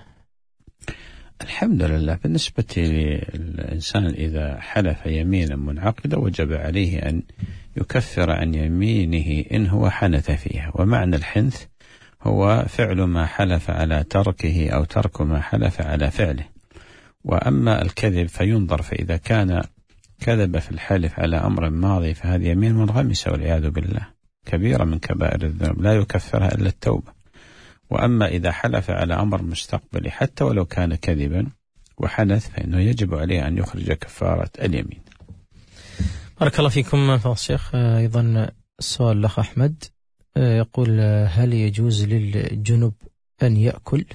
الحمد لله بالنسبة للإنسان إذا حلف يمينا منعقدة وجب عليه أن يكفر عن يمينه إن هو حنث فيها. ومعنى الحنث هو فعل ما حلف على تركه أو ترك ما حلف على فعله. وأما الكذب فينظر، فإذا كان كذب في الحلف على أمر ماضي فهذه يمين منغمسة والعياذ بالله، كبيرة من كبائر الذنوب لا يكفرها إلا التوبة. وأما إذا حلف على أمر مستقبلي حتى ولو كان كذبا وحنث فإنه يجب عليه أن يخرج كفارة اليمين. بارك الله فيكم فضيلة الشيخ. أيضا السؤال الأخ أحمد يقول هل يجوز للجنب أن يأكل؟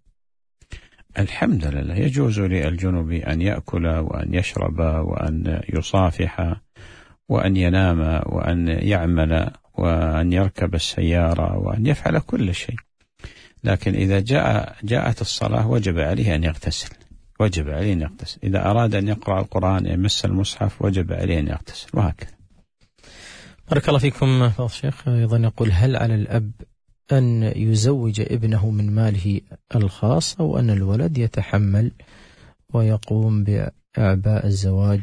الحمد لله يجوز للجنب أن يأكل وأن يشرب وأن يصافح وأن ينام وأن يعمل وأن يركب السيارة وأن يفعل كل شيء. لكن إذا جاء جاءت الصلاة وجب عليه أن يغتسل، وجب عليه أن يغتسل. إذا أراد أن يقرأ القرآن يمس المصحف وجب عليه أن يغتسل، وهكذا. بارك الله فيكم فضيلة الشيخ. أيضا يقول هل على الأب أن يزوج ابنه من ماله الخاص أو أن الولد يتحمل ويقوم بأعباء الزواج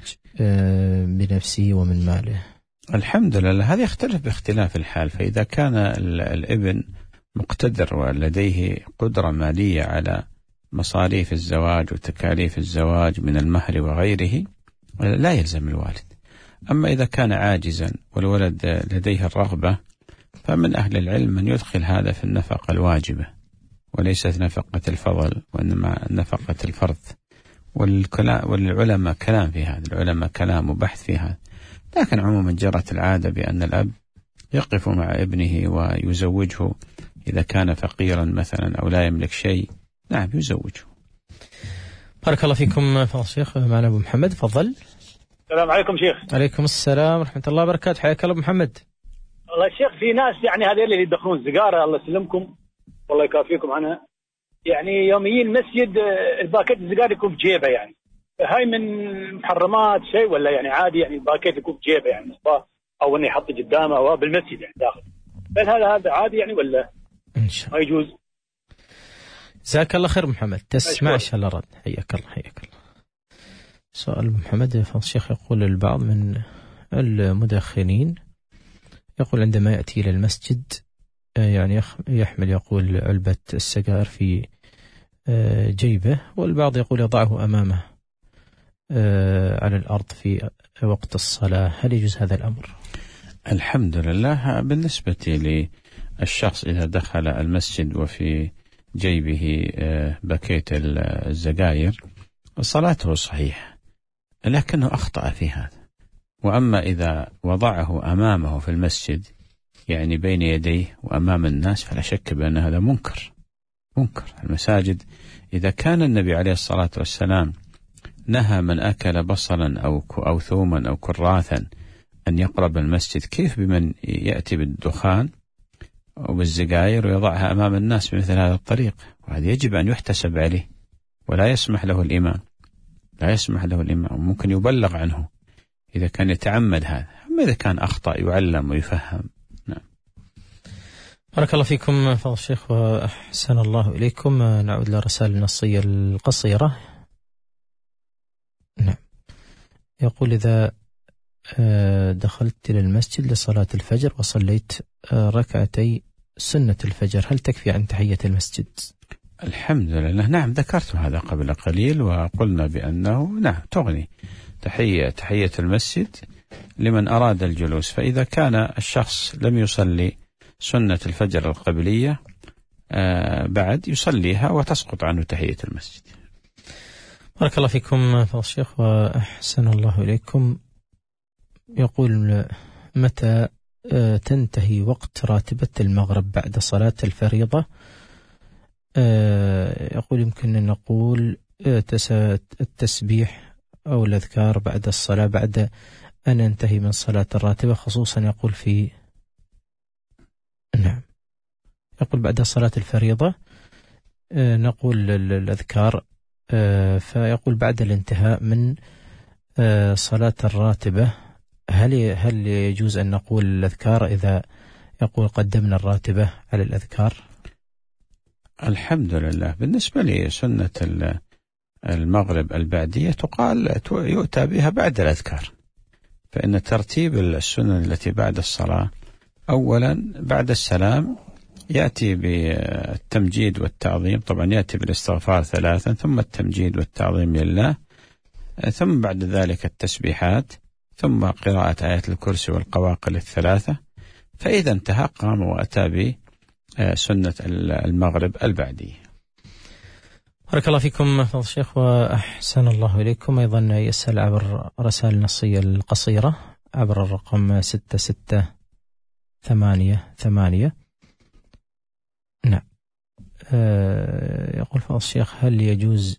بنفسه ومن ماله؟ الحمد لله هذا يختلف باختلاف الحال. فإذا كان الابن مقتدر ولديه قدرة مالية على مصاريف الزواج وتكاليف الزواج من المهر وغيره لا يلزم الوالد. أما إذا كان عاجزا والولد لديه الرغبة فمن أهل العلم من يدخل هذا في النفقة الواجبة وليست نفقة الفضل وإنما نفقة الفرض. والعلماء كلام في هذا، العلماء كلام وبحث في هذا. لكن عموما جرت العادة بأن الأب يقف مع ابنه ويزوجه إذا كان فقيرا مثلا أو لا يملك شيء، نعم يزوجه. بارك الله فيكم فضيلة الشيخ. معنا أبو محمد، فضل. السلام عليكم شيخ. عليكم السلام ورحمة الله وبركاته. حياك الله أبو محمد. والله الشيخ في ناس يعني هذول اللي يدخلون السيجارة الله يسلمكم والله يكافيكم عنها، يعني يوميين مسجد الباكيت السيجارة يكون بجيبه، يعني هاي من محرمات شيء ولا يعني عادي؟ يعني الباكيت يكون بجيبه يعني مصباح او انه يحط قدامه او بالمسجد يعني داخل، هل هذا هذا عادي يعني ولا ان شاء الله ما يجوز؟ جزاك الله خير محمد، تسمع ان شاء الله رد. حياك الله حياك الله. سؤال محمد فضل الشيخ يقول البعض من المدخنين يقول عندما يأتي إلى المسجد يعني يحمل يقول علبة السجائر في جيبه، والبعض يقول يضعه أمامه على الأرض في وقت الصلاة، هل يجوز هذا الأمر؟ الحمد لله بالنسبة للشخص إذا دخل المسجد وفي جيبه باكيت السجائر صلاته صحيحة، لكنه أخطأ في هذا. وأما إذا وضعه أمامه في المسجد يعني بين يديه وأمام الناس فلا شك بأن هذا منكر منكر. المساجد إذا كان النبي عليه الصلاة والسلام نهى من أكل بصلا أو أو ثوما أو كراثا أن يقرب المسجد، كيف بمن يأتي بالدخان وبالزجاير ويضعها أمام الناس بمثل هذا الطريق؟ وهذا يجب أن يحتسب عليه ولا يسمح له الإمام، لا يسمح له الإمام، وممكن يبلغ عنه إذا كان يتعمد هذا. أما إذا كان أخطأ يعلم ويفهم. نعم. بارك الله فيكم فضل الشيخ وأحسن الله إليكم. نعود للرسالة النصية القصيرة. نعم. يقول: إذا دخلت إلى المسجد لصلاة الفجر وصليت ركعتي سنة الفجر، هل تكفي عن تحية المسجد؟ الحمد لله. نعم، ذكرت هذا قبل قليل وقلنا بأنه نعم تغني تحية تحية المسجد لمن أراد الجلوس. فإذا كان الشخص لم يصلي سنة الفجر القبلية آه بعد يصليها وتسقط عنه تحية المسجد. بارك الله فيكم فضل الشيخ وأحسن الله إليكم. يقول: متى تنتهي وقت راتبة المغرب بعد صلاة الفريضة؟ يقول: يمكن أن نقول التسبيح أو الأذكار بعد الصلاة بعد أن ننتهي من صلاة الراتبة، خصوصا يقول في نعم يقول بعد صلاة الفريضة نقول الأذكار، فيقول بعد الانتهاء من صلاة الراتبة هل هل يجوز أن نقول الأذكار إذا يقول قدمنا الراتبة على الأذكار؟ الحمد لله. بالنسبة لسنة المغرب البعدية تقال يؤتى بها بعد الأذكار، فإن ترتيب السنن التي بعد الصلاة أولا بعد السلام يأتي بالتمجيد والتعظيم، طبعا يأتي بالاستغفار ثلاثا ثم التمجيد والتعظيم لله، ثم بعد ذلك التسبيحات، ثم قراءة آية الكرسي والقواقل الثلاثة. فإذا انتهى قام وأتى بسنة المغرب البعدية. بارك الله فيكم فضل الشيخ وأحسن الله إليكم. أيضا يسأل عبر رسائل نصية القصيرة عبر الرقم ستة ستة ثمانية ثمانية. نعم. أه يقول فضل الشيخ: هل يجوز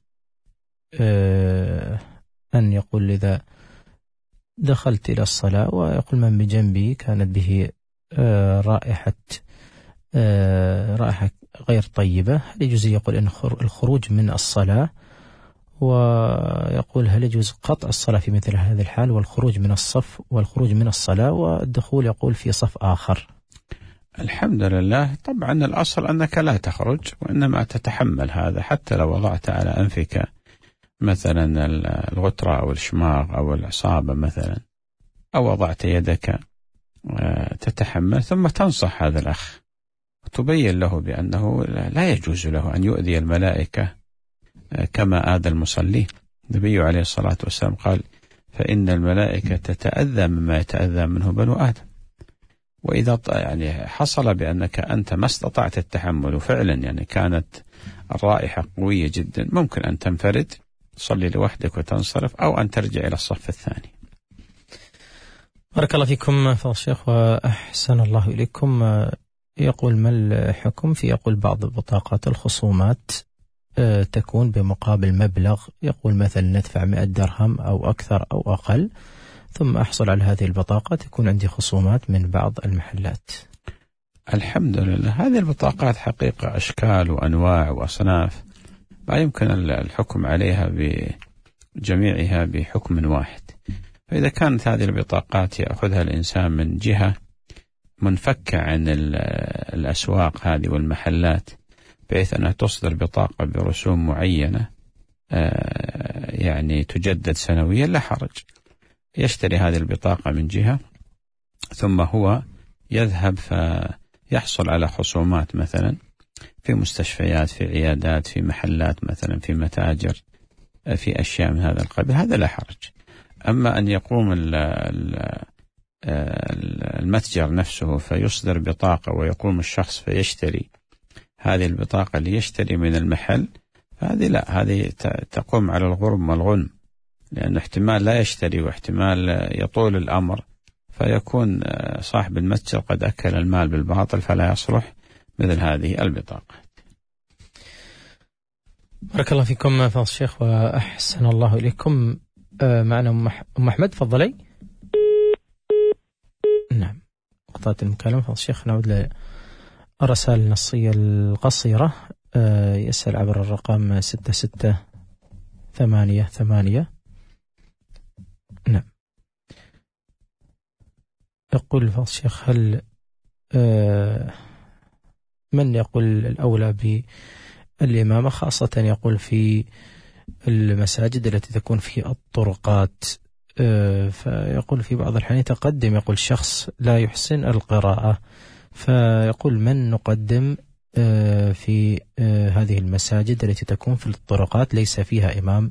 أه أن يقول إذا دخلت إلى الصلاة ويقول من بجنبي كانت به آه رائحة آه رائحة غير طيبة، هل يجوز يقول إن الخروج من الصلاة؟ ويقول: هل يجوز قطع الصلاة في مثل هذه الحال والخروج من الصف والخروج من الصلاة والدخول يقول في صف آخر؟ الحمد لله. طبعا الأصل أنك لا تخرج، وإنما تتحمل هذا، حتى لو وضعت على أنفك مثلا الغترة أو الشماغ أو العصابة مثلا، أو وضعت يدك تتحمل، ثم تنصح هذا الأخ وتبين له بأنه لا يجوز له أن يؤذي الملائكة كما آذى المصلين. النبي عليه الصلاة والسلام قال: فإن الملائكة تتأذى مما يتأذى منه بنو آدم. وإذا يعني حصل بأنك أنت ما استطعت التحمل وفعلا يعني كانت الرائحة قوية جدا، ممكن أن تنفرد تصلي لوحدك وتنصرف، أو أن ترجع إلى الصف الثاني. بارك الله فيكم فضل الشيخ وأحسن الله إليكم. يقول: ما الحكم في يقول بعض بطاقات الخصومات تكون بمقابل مبلغ، يقول مثلا ندفع مئة درهم أو أكثر أو أقل، ثم أحصل على هذه البطاقة تكون عندي خصومات من بعض المحلات؟ الحمد لله. هذه البطاقات حقيقة أشكال وأنواع وأصناف، لا يمكن الحكم عليها بجميعها بحكم واحد. فإذا كانت هذه البطاقات يأخذها الإنسان من جهة منفكة عن الأسواق هذه والمحلات، بحيث أنها تصدر بطاقة برسوم معينة يعني تجدد سنويا، لا حرج. يشتري هذه البطاقة من جهة، ثم هو يذهب فيحصل على خصومات مثلا في مستشفيات، في عيادات، في محلات مثلا، في متاجر، في أشياء من هذا القبيل، هذا لا حرج. أما أن يقوم المتجر نفسه فيصدر بطاقة ويقوم الشخص فيشتري هذه البطاقة ليشتري من المحل، فهذه لا، هذه تقوم على الغرم والغنم، لأن احتمال لا يشتري واحتمال يطول الأمر، فيكون صاحب المتجر قد أكل المال بالباطل، فلا يصلح مثل هذه البطاقة. بارك الله فيكم فضل الشيخ وأحسن الله إليكم. معنا أم أحمد، تفضلي. نعم، قطعت المكالمة فضل الشيخ. نعود للرسائل النصية القصيرة. يسأل عبر الرقم ستة ستة ثمانية ثمانية. نعم، يقول فضل الشيخ: هل من يقول الأولى بالإمامة، خاصة يقول في المساجد التي تكون في الطرقات؟ فيقول في بعض الحين يتقدم، يقول شخص لا يحسن القراءة، فيقول من نقدم في هذه المساجد التي تكون في الطرقات ليس فيها إمام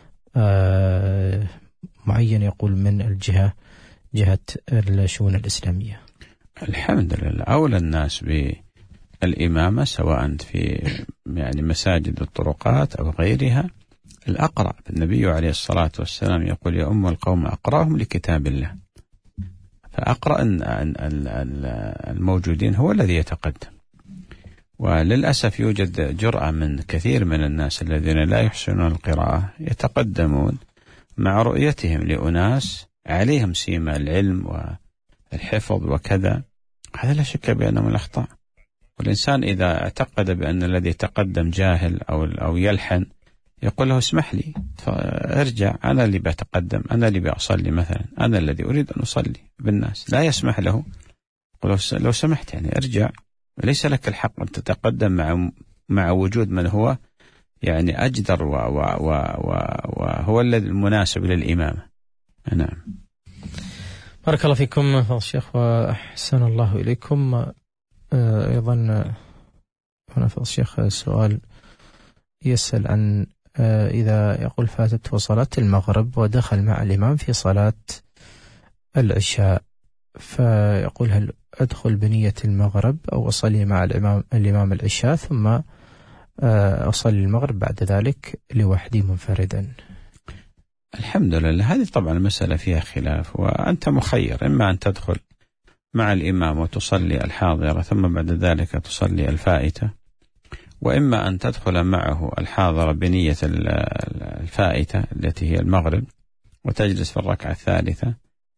معين، يقول من الجهة جهة الشؤون الإسلامية؟ الحمد لله، أولى الناس بالإمامة سواء في يعني مساجد الطرقات أو غيرها الأقرأ. النبي عليه الصلاة والسلام يقول: يا أم القوم أقرأهم لكتاب الله. فأقرأ الموجودين هو الذي يتقدم. وللأسف يوجد جرأة من كثير من الناس الذين لا يحسنون القراءة، يتقدمون مع رؤيتهم لأناس عليهم سيما العلم والحفظ وكذا. هذا لا شك بأنه من الأخطاء. والإنسان إذا اعتقد بأن الذي تقدم جاهل أو أو يلحن، يقول له: اسمح لي، ارجع، أنا اللي بتقدم، أنا اللي بأصلي مثلا، أنا الذي أريد أن أصلي بالناس. لا يسمح له، يقول: لو سمحت يعني ارجع، ليس لك الحق أن تتقدم مع مع وجود من هو يعني أجدر وهو الذي المناسب للإمامة. نعم. بارك الله فيكم فضل الشيخ وأحسن الله إليكم. أيضا هنا فضل الشيخ سؤال يسأل عن إذا يقول فاتته صلاة المغرب ودخل مع الإمام في صلاة العشاء، فيقول: هل أدخل بنية المغرب أو أصلي مع الإمام الإمام العشاء ثم أصلي المغرب بعد ذلك لوحدي منفردا؟ الحمد لله، هذه طبعا مسألة فيها خلاف، وأنت مخير، إما أن تدخل مع الإمام وتصلي الحاضرة ثم بعد ذلك تصلي الفائتة، وإما أن تدخل معه الحاضرة بنية الفائتة التي هي المغرب وتجلس في الركعة الثالثة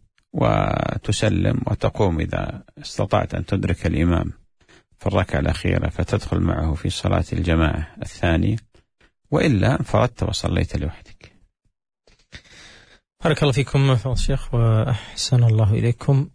وتسلم وتقوم إذا استطعت أن تدرك الإمام في الركعة الأخيرة فتدخل معه في صلاة الجماعة الثانية، وإلا انفردت وصليت لوحدك. بارك الله فيكم فضل الشيخ وأحسن الله إليكم.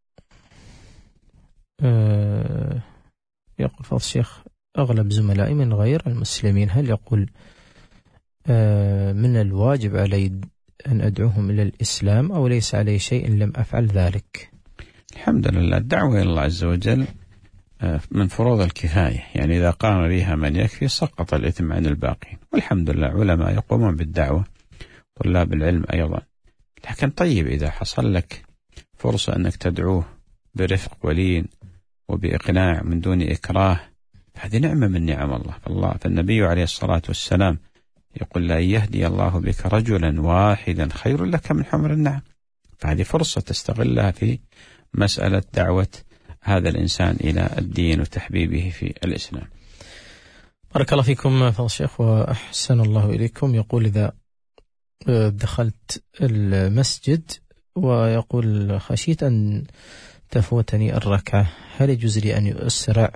أه يقول فضل الشيخ: أغلب زملائي من غير المسلمين، هل يقول أه من الواجب علي أن أدعوهم إلى الإسلام أو ليس علي شيء إن لم أفعل ذلك؟ الحمد لله، الدعوة إلى الله عز وجل من فروض الكفاية، يعني إذا قام بها من يكفي سقط الإثم عن الباقين، والحمد لله علماء يقومون بالدعوة، طلاب العلم أيضا. لكن طيب إذا حصل لك فرصة أنك تدعوه برفق ولين وبإقناع من دون إكراه، هذه نعمة من نعم الله. فالله فالنبي عليه الصلاة والسلام يقول: لا يهدي الله بك رجلا واحدا خير لك من حمر النعم. فهذه فرصة تستغلها في مسألة دعوة هذا الإنسان إلى الدين وتحبيبه في الإسلام. بارك الله فيكم فضل الشيخ وأحسن الله إليكم. يقول: إذا دخلت المسجد ويقول خشيت أن تفوتني الركعة، هل يجوز لي أن أسرع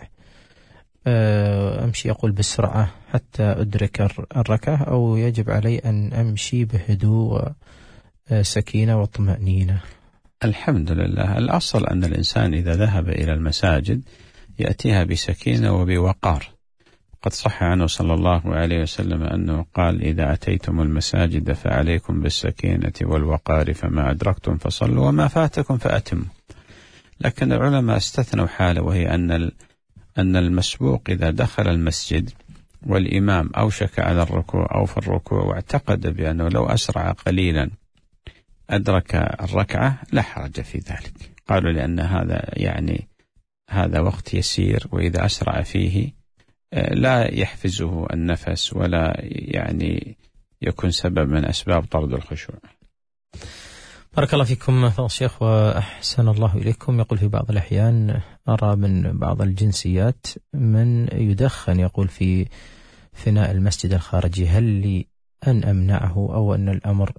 أمشي يقول بسرعة حتى أدرك الركعة، أو يجب علي أن أمشي بهدوء وسكينة وطمأنينة؟ الحمد لله، الأصل أن الإنسان إذا ذهب إلى المساجد يأتيها بسكينة وبوقار. قد صح عنه صلى الله عليه وسلم أنه قال: إذا أتيتم المساجد فعليكم بالسكينة والوقار، فما أدركتم فصلوا وما فاتكم فأتموا. لكن العلماء استثنوا حالة، وهي أن أن المسبوق إذا دخل المسجد والإمام أوشك على الركوع أو في الركوع واعتقد بأنه لو أسرع قليلا أدرك الركعة لا حرج في ذلك. قالوا لأن هذا يعني هذا وقت يسير، وإذا أسرع فيه لا يحفزه النفس ولا يعني يكون سبب من أسباب طرد الخشوع. بارك الله فيكم فضل الشيخ وأحسن الله إليكم. يقول: في بعض الأحيان أرى من بعض الجنسيات من يدخن يقول في فناء المسجد الخارجي، هل لي أن أمنعه أو أن الأمر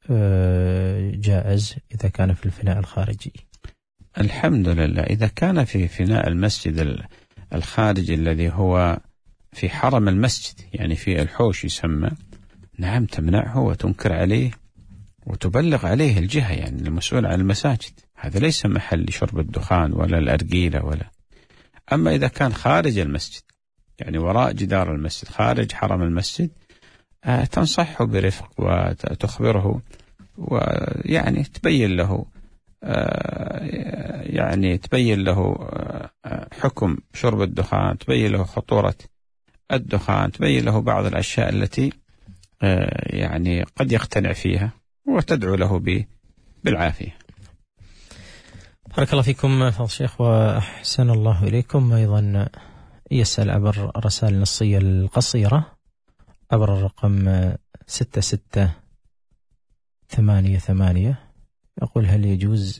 جائز إذا كان في الفناء الخارجي؟ الحمد لله، إذا كان في فناء المسجد الخارجي الذي هو في حرم المسجد، يعني في الحوش يسمى، نعم تمنعه وتنكر عليه وتبلغ عليه الجهة، يعني المسؤول عن المساجد. هذا ليس محل شرب الدخان ولا الأرجيلة ولا. أما إذا كان خارج المسجد، يعني وراء جدار المسجد خارج حرم المسجد، آه تنصحه برفق وتخبره، ويعني تبين له آه يعني تبين له آه حكم شرب الدخان، تبين له خطورة الدخان، تبين له بعض الأشياء التي آه يعني قد يقتنع فيها، وتدعو له بالعافية. بارك الله فيكم فضل الشيخ وأحسن الله إليكم. أيضا يسأل عبر رسائل النصية القصيرة عبر الرقم ستة ستة ثمانية ثمانية، يقول: هل يجوز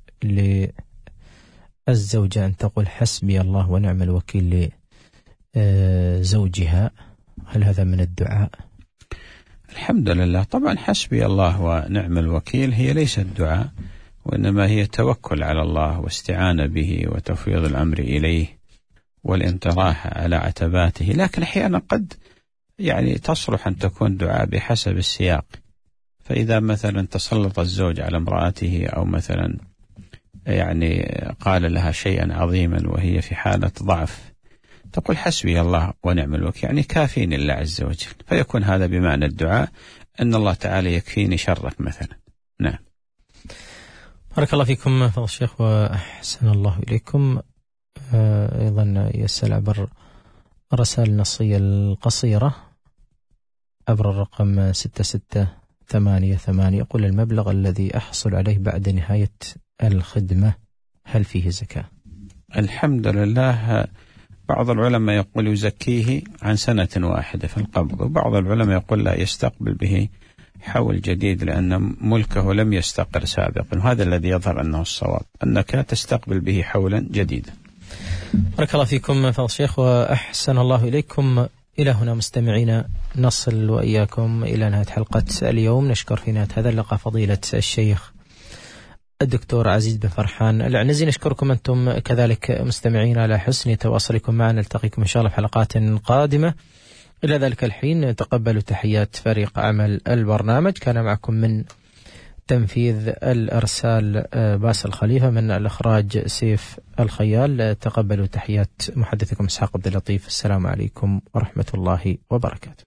للزوجة أن تقول حسبي الله ونعم الوكيل لزوجها؟ هل هذا من الدعاء؟ الحمد لله، طبعا حسبي الله ونعم الوكيل هي ليست دعاء، وإنما هي توكل على الله واستعانة به وتفويض الأمر إليه والانطراح على عتباته. لكن أحيانا قد يعني تصلح أن تكون دعاء بحسب السياق. فإذا مثلا تسلط الزوج على امرأته، أو مثلا يعني قال لها شيئا عظيما وهي في حالة ضعف، تقول حسبي الله ونعم الوكيل، يعني كافيني الله عز وجل، فيكون هذا بمعنى الدعاء أن الله تعالى يكفيني شرك مثلا. نعم. بارك الله فيكم فضل الشيخ وأحسن الله إليكم. أيضا يسأل عبر الرسائل النصية القصيرة عبر الرقم ستة ستة ثمانية ثمانية، يقول: المبلغ الذي أحصل عليه بعد نهاية الخدمة هل فيه زكاة؟ الحمد لله، بعض العلماء يقول يزكيه عن سنة واحدة في القبض، وبعض العلماء يقول لا، يستقبل به حول جديد لأن ملكه لم يستقر سابقا، وهذا الذي يظهر أنه الصواب، أنك تستقبل به حولا جديدا. بارك الله فيكم فضل الشيخ وأحسن الله إليكم. إلى هنا مستمعينا نصل وإياكم إلى نهاية حلقة اليوم. نشكر في نهاية هذا اللقاء فضيلة الشيخ الدكتور عزيز بن فرحان العنزي. نشكركم أنتم كذلك مستمعين على حسن تواصلكم معنا. نلتقيكم إن شاء الله في حلقات قادمة. إلى ذلك الحين تقبلوا تحيات فريق عمل البرنامج. كان معكم من تنفيذ الأرسال باسل الخليفة، من الإخراج سيف الخيال. تقبلوا تحيات محدثكم إسحاق عبد اللطيف. السلام عليكم ورحمة الله وبركاته.